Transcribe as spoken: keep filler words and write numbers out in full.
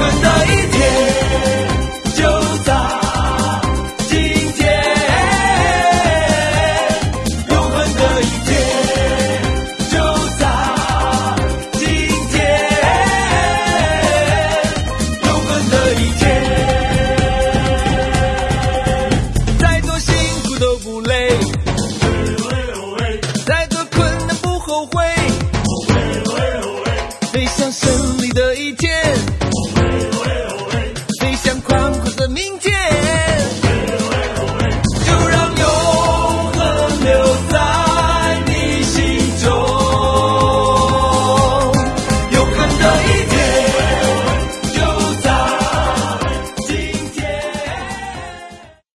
恒的一天就在今天，永恒的一天就在今天，永恒的一天。再多辛苦都不累，再多困难不后悔。